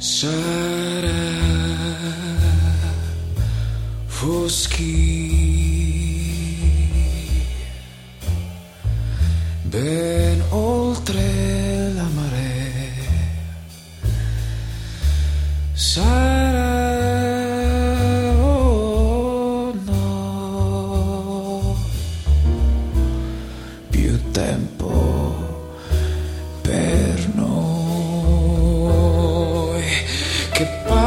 Sarà foschi ben oltre la marea, sarà o no più tempo per noi che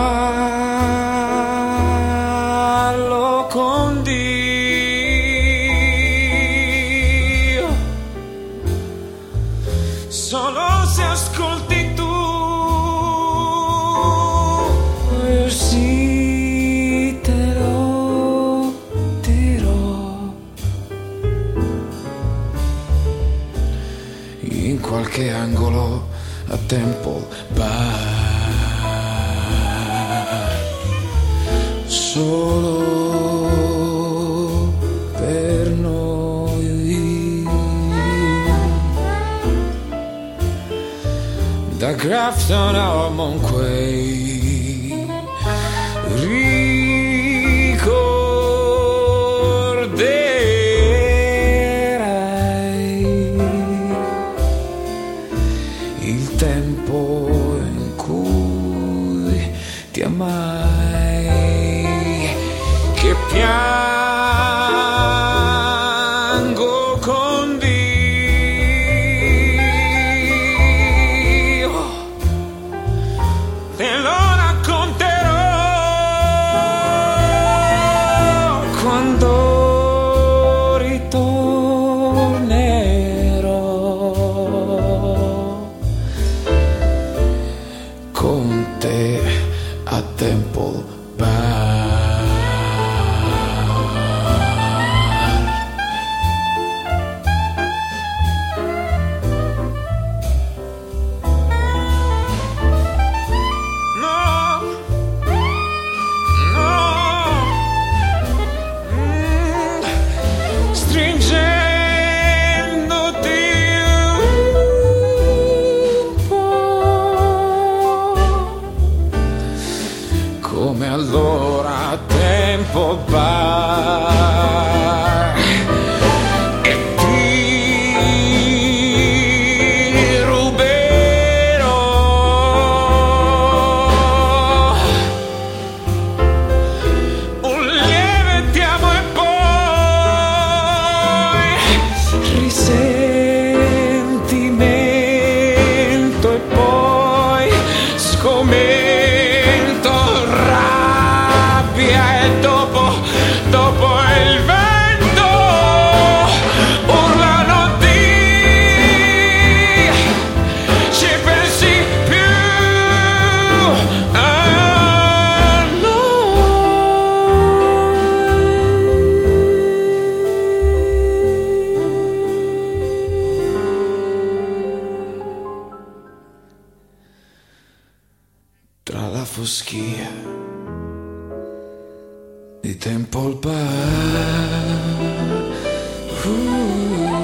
parlo con Dio solo se ascolti tu. Io sì te lo dirò in qualche angolo a Temple Bar, solo per noi. Da Grafton a Monquay ricorderai il tempo in cui ti amai, che piango con Dio, te lo racconterò quando ritornerò con te a Temple Bar. No, no, stringendoti un po' come allora a Temple Bar, e ti ruberò un lieve ti amo e poi risentimento e poi sgomento, rabbia e dopo il vento urlano di ci pensi più a tra la foschia di Temple Bar.